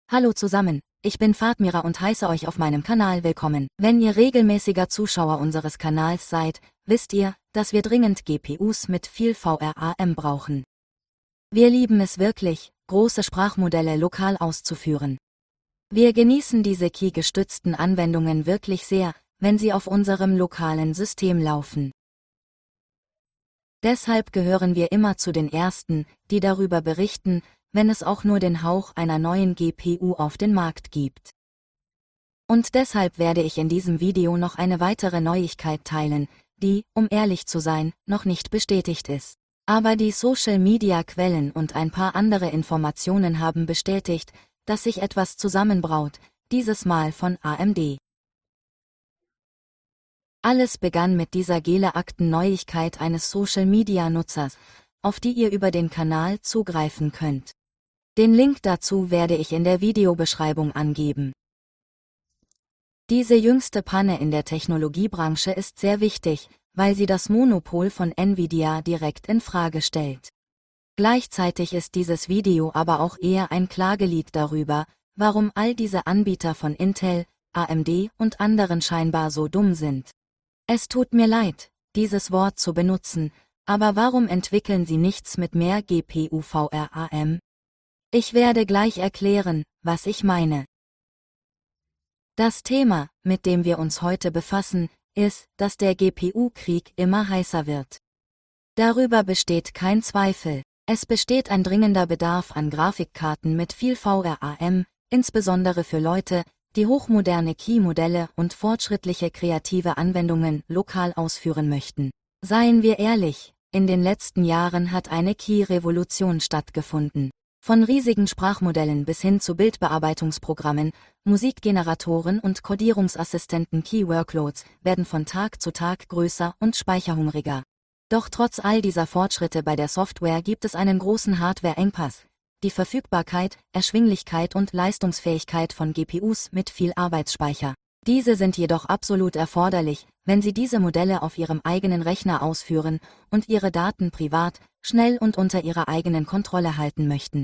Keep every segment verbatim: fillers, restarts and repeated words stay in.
Hallo zusammen, ich bin Fatmira und heiße euch auf meinem Kanal willkommen. Wenn ihr regelmäßiger Zuschauer unseres Kanals seid, wisst ihr, dass wir dringend G P Us mit viel V RAM brauchen. Wir lieben es wirklich, große Sprachmodelle lokal auszuführen. Wir genießen diese Key-gestützten Anwendungen wirklich sehr, wenn sie auf unserem lokalen System laufen. Deshalb gehören wir immer zu den Ersten, die darüber berichten, wenn es auch nur den Hauch einer neuen G P U auf den Markt gibt. Und deshalb werde ich in diesem Video noch eine weitere Neuigkeit teilen, die, um ehrlich zu sein, noch nicht bestätigt ist. Aber die Social-Media-Quellen und ein paar andere Informationen haben bestätigt, dass sich etwas zusammenbraut, dieses Mal von A M D. Alles begann mit dieser Geleakten-Neuigkeit eines Social-Media-Nutzers, auf die ihr über den Kanal zugreifen könnt. Den Link dazu werde ich in der Videobeschreibung angeben. Diese jüngste Panne in der Technologiebranche ist sehr wichtig, weil sie das Monopol von Nvidia direkt in Frage stellt. Gleichzeitig ist dieses Video aber auch eher ein Klagelied darüber, warum all diese Anbieter von Intel, A M D und anderen scheinbar so dumm sind. Es tut mir leid, dieses Wort zu benutzen, aber warum entwickeln sie nichts mit mehr G P U V RAM? Ich werde gleich erklären, was ich meine. Das Thema, mit dem wir uns heute befassen, ist, dass der G P U-Krieg immer heißer wird. Darüber besteht kein Zweifel. Es besteht ein dringender Bedarf an Grafikkarten mit viel V RAM, insbesondere für Leute, die hochmoderne Key-Modelle und fortschrittliche kreative Anwendungen lokal ausführen möchten. Seien wir ehrlich, in den letzten Jahren hat eine Key-Revolution stattgefunden. Von riesigen Sprachmodellen bis hin zu Bildbearbeitungsprogrammen, Musikgeneratoren und Codierungsassistenten Key-Workloads werden von Tag zu Tag größer und speicherhungriger. Doch trotz all dieser Fortschritte bei der Software gibt es einen großen Hardware-Engpass: die Verfügbarkeit, Erschwinglichkeit und Leistungsfähigkeit von G P Us mit viel Arbeitsspeicher. Diese sind jedoch absolut erforderlich, wenn Sie diese Modelle auf Ihrem eigenen Rechner ausführen und Ihre Daten privat, schnell und unter Ihrer eigenen Kontrolle halten möchten.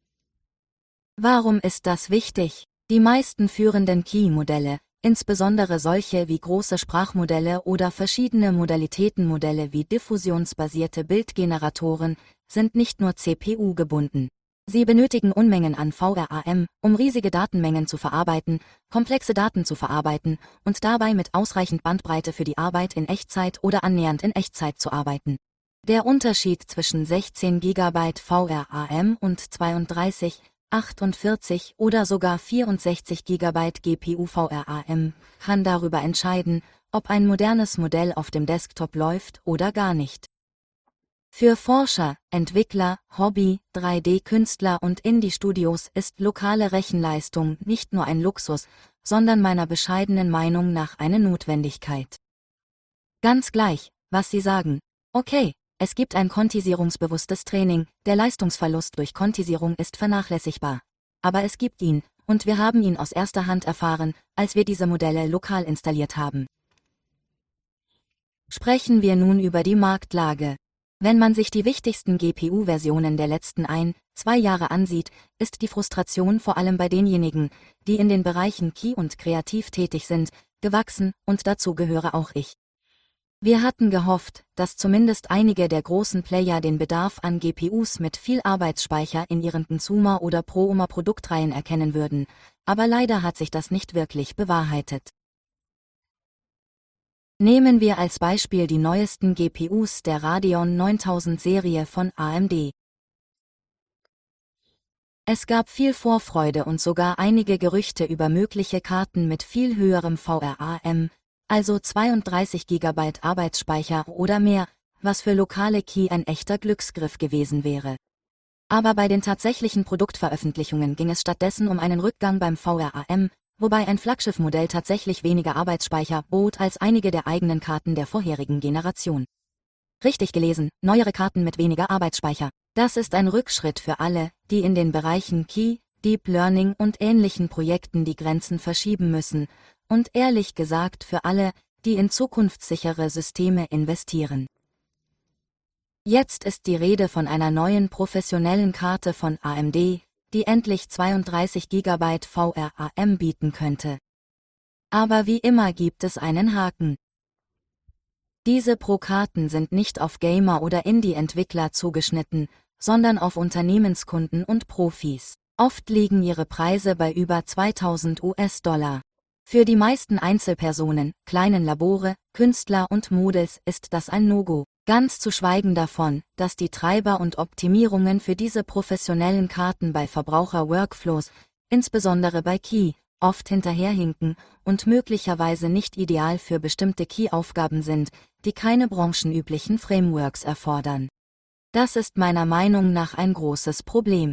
Warum ist das wichtig? Die meisten führenden Key-Modelle, insbesondere solche wie große Sprachmodelle oder verschiedene Modalitätenmodelle wie diffusionsbasierte Bildgeneratoren, sind nicht nur C P U gebunden. Sie benötigen Unmengen an V RAM, um riesige Datenmengen zu verarbeiten, komplexe Daten zu verarbeiten und dabei mit ausreichend Bandbreite für die Arbeit in Echtzeit oder annähernd in Echtzeit zu arbeiten. Der Unterschied zwischen sechzehn Gigabyte V RAM und zweiunddreißig, achtundvierzig oder sogar vierundsechzig Gigabyte G P U V RAM kann darüber entscheiden, ob ein modernes Modell auf dem Desktop läuft oder gar nicht. Für Forscher, Entwickler, Hobby-, drei D-Künstler und Indie-Studios ist lokale Rechenleistung nicht nur ein Luxus, sondern meiner bescheidenen Meinung nach eine Notwendigkeit. Ganz gleich, was Sie sagen. Okay, es gibt ein kontisierungsbewusstes Training, der Leistungsverlust durch Kontisierung ist vernachlässigbar. Aber es gibt ihn, und wir haben ihn aus erster Hand erfahren, als wir diese Modelle lokal installiert haben. Sprechen wir nun über die Marktlage. Wenn man sich die wichtigsten G P U-Versionen der letzten ein, zwei Jahre ansieht, ist die Frustration vor allem bei denjenigen, die in den Bereichen Key und Kreativ tätig sind, gewachsen, und dazu gehöre auch ich. Wir hatten gehofft, dass zumindest einige der großen Player den Bedarf an G P Us mit viel Arbeitsspeicher in ihren Consumer- oder Pro-Oma-Produktreihen erkennen würden, aber leider hat sich das nicht wirklich bewahrheitet. Nehmen wir als Beispiel die neuesten G P Us der Radeon neuntausend Serie von A M D. Es gab viel Vorfreude und sogar einige Gerüchte über mögliche Karten mit viel höherem V RAM, also zweiunddreißig Gigabyte Arbeitsspeicher oder mehr, was für lokale Key ein echter Glücksgriff gewesen wäre. Aber bei den tatsächlichen Produktveröffentlichungen ging es stattdessen um einen Rückgang beim V RAM, wobei ein Flaggschiff-Modell tatsächlich weniger Arbeitsspeicher bot als einige der eigenen Karten der vorherigen Generation. Richtig gelesen, neuere Karten mit weniger Arbeitsspeicher. Das ist ein Rückschritt für alle, die in den Bereichen Key, Deep Learning und ähnlichen Projekten die Grenzen verschieben müssen, und ehrlich gesagt für alle, die in zukunftssichere Systeme investieren. Jetzt ist die Rede von einer neuen professionellen Karte von A M D, die endlich zweiunddreißig Gigabyte V RAM bieten könnte. Aber wie immer gibt es einen Haken. Diese Pro-Karten sind nicht auf Gamer oder Indie-Entwickler zugeschnitten, sondern auf Unternehmenskunden und Profis. Oft liegen ihre Preise bei über zweitausend US-Dollar. Für die meisten Einzelpersonen, kleinen Labore, Künstler und Models ist das ein No-Go. Ganz zu schweigen davon, dass die Treiber und Optimierungen für diese professionellen Karten bei Verbraucher-Workflows, insbesondere bei Key, oft hinterherhinken und möglicherweise nicht ideal für bestimmte Key-Aufgaben sind, die keine branchenüblichen Frameworks erfordern. Das ist meiner Meinung nach ein großes Problem.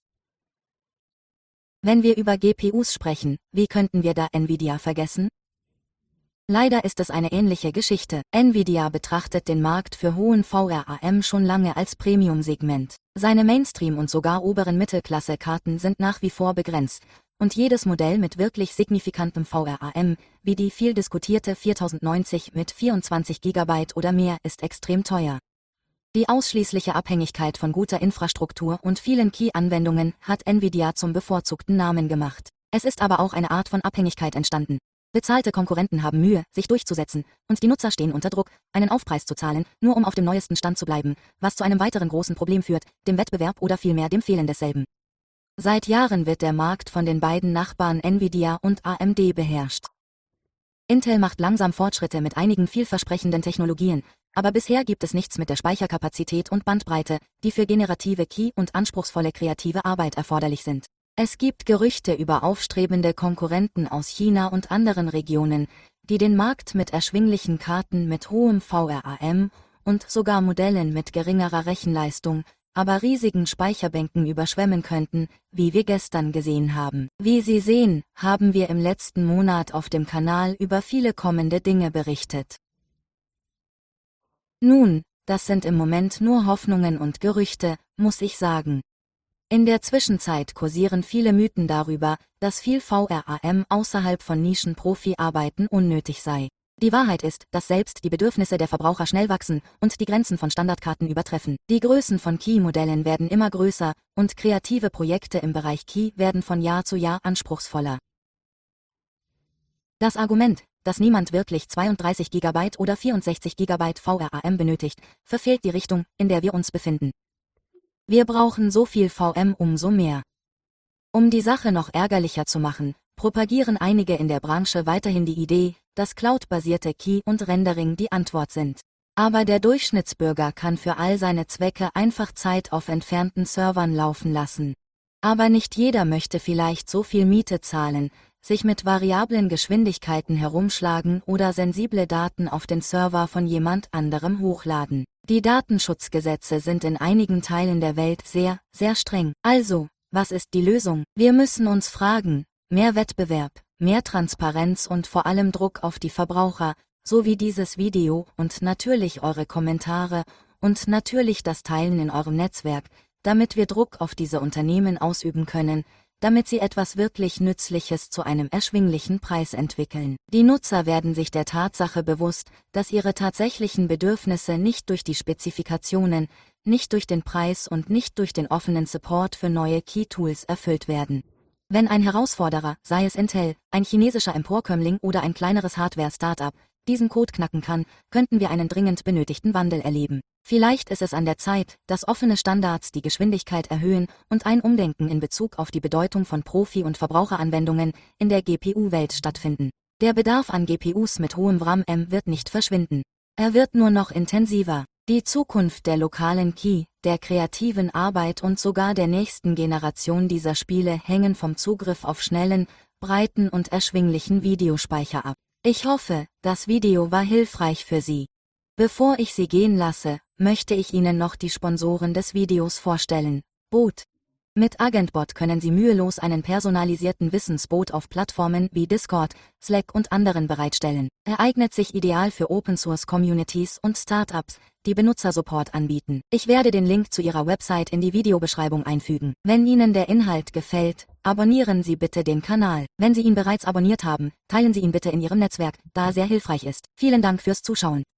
Wenn wir über G P Us sprechen, wie könnten wir da Nvidia vergessen? Leider ist es eine ähnliche Geschichte. Nvidia betrachtet den Markt für hohen V RAM schon lange als Premium-Segment. Seine Mainstream- und sogar oberen Mittelklasse-Karten sind nach wie vor begrenzt, und jedes Modell mit wirklich signifikantem V RAM, wie die viel diskutierte viertausendneunzig mit vierundzwanzig Gigabyte oder mehr, ist extrem teuer. Die ausschließliche Abhängigkeit von guter Infrastruktur und vielen Key-Anwendungen hat Nvidia zum bevorzugten Namen gemacht. Es ist aber auch eine Art von Abhängigkeit entstanden. Bezahlte Konkurrenten haben Mühe, sich durchzusetzen, und die Nutzer stehen unter Druck, einen Aufpreis zu zahlen, nur um auf dem neuesten Stand zu bleiben, was zu einem weiteren großen Problem führt, dem Wettbewerb oder vielmehr dem Fehlen desselben. Seit Jahren wird der Markt von den beiden Nachbarn Nvidia und A M D beherrscht. Intel macht langsam Fortschritte mit einigen vielversprechenden Technologien, aber bisher gibt es nichts mit der Speicherkapazität und Bandbreite, die für generative Key und anspruchsvolle kreative Arbeit erforderlich sind. Es gibt Gerüchte über aufstrebende Konkurrenten aus China und anderen Regionen, die den Markt mit erschwinglichen Karten mit hohem V RAM und sogar Modellen mit geringerer Rechenleistung, aber riesigen Speicherbänken überschwemmen könnten, wie wir gestern gesehen haben. Wie Sie sehen, haben wir im letzten Monat auf dem Kanal über viele kommende Dinge berichtet. Nun, das sind im Moment nur Hoffnungen und Gerüchte, muss ich sagen. In der Zwischenzeit kursieren viele Mythen darüber, dass viel V RAM außerhalb von Nischen-Profi-Arbeiten unnötig sei. Die Wahrheit ist, dass selbst die Bedürfnisse der Verbraucher schnell wachsen und die Grenzen von Standardkarten übertreffen. Die Größen von Key-Modellen werden immer größer und kreative Projekte im Bereich Key werden von Jahr zu Jahr anspruchsvoller. Das Argument, dass niemand wirklich zweiunddreißig Gigabyte oder vierundsechzig Gigabyte V RAM benötigt, verfehlt die Richtung, in der wir uns befinden. Wir brauchen so viel V M umso mehr. Um die Sache noch ärgerlicher zu machen, propagieren einige in der Branche weiterhin die Idee, dass Cloud-basierte Key und Rendering die Antwort sind. Aber der Durchschnittsbürger kann für all seine Zwecke einfach Zeit auf entfernten Servern laufen lassen. Aber nicht jeder möchte vielleicht so viel Miete zahlen, sich mit variablen Geschwindigkeiten herumschlagen oder sensible Daten auf den Server von jemand anderem hochladen. Die Datenschutzgesetze sind in einigen Teilen der Welt sehr, sehr streng. Also, was ist die Lösung? Wir müssen uns fragen: mehr Wettbewerb, mehr Transparenz und vor allem Druck auf die Verbraucher, so wie dieses Video und natürlich eure Kommentare und natürlich das Teilen in eurem Netzwerk, damit wir Druck auf diese Unternehmen ausüben können, damit sie etwas wirklich Nützliches zu einem erschwinglichen Preis entwickeln. Die Nutzer werden sich der Tatsache bewusst, dass ihre tatsächlichen Bedürfnisse nicht durch die Spezifikationen, nicht durch den Preis und nicht durch den offenen Support für neue Key-Tools erfüllt werden. Wenn ein Herausforderer, sei es Intel, ein chinesischer Emporkömmling oder ein kleineres Hardware-Startup, diesen Code knacken kann, könnten wir einen dringend benötigten Wandel erleben. Vielleicht ist es an der Zeit, dass offene Standards die Geschwindigkeit erhöhen und ein Umdenken in Bezug auf die Bedeutung von Profi- und Verbraucheranwendungen in der G P U-Welt stattfinden. Der Bedarf an G P Us mit hohem V RAM wird nicht verschwinden. Er wird nur noch intensiver. Die Zukunft der lokalen Key, der kreativen Arbeit und sogar der nächsten Generation dieser Spiele hängen vom Zugriff auf schnellen, breiten und erschwinglichen Videospeicher ab. Ich hoffe, das Video war hilfreich für Sie. Bevor ich Sie gehen lasse, möchte ich Ihnen noch die Sponsoren des Videos vorstellen. Boot. Mit Agentbot können Sie mühelos einen personalisierten Wissensbot auf Plattformen wie Discord, Slack und anderen bereitstellen. Er eignet sich ideal für Open-Source-Communities und Startups, die Benutzersupport anbieten. Ich werde den Link zu Ihrer Website in die Videobeschreibung einfügen. Wenn Ihnen der Inhalt gefällt, abonnieren Sie bitte den Kanal. Wenn Sie ihn bereits abonniert haben, teilen Sie ihn bitte in Ihrem Netzwerk, da er sehr hilfreich ist. Vielen Dank fürs Zuschauen.